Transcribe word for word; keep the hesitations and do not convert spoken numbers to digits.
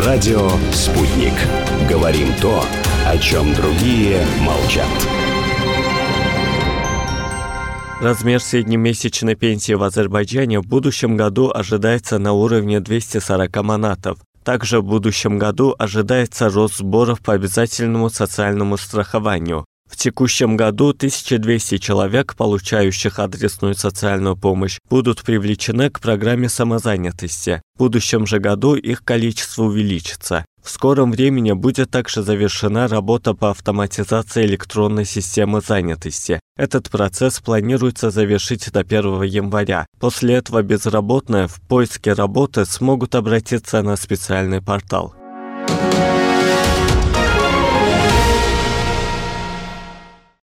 Радио «Спутник». Говорим то, о чем другие молчат. Размер среднемесячной пенсии в Азербайджане в будущем году ожидается на уровне двухсот сорока манатов. Также в будущем году ожидается рост сборов по обязательному социальному страхованию. В текущем году тысяча двести человек, получающих адресную социальную помощь, будут привлечены к программе самозанятости. В будущем же году их количество увеличится. В скором времени будет также завершена работа по автоматизации электронной системы занятости. Этот процесс планируется завершить до первого января. После этого безработные в поиске работы смогут обратиться на специальный портал.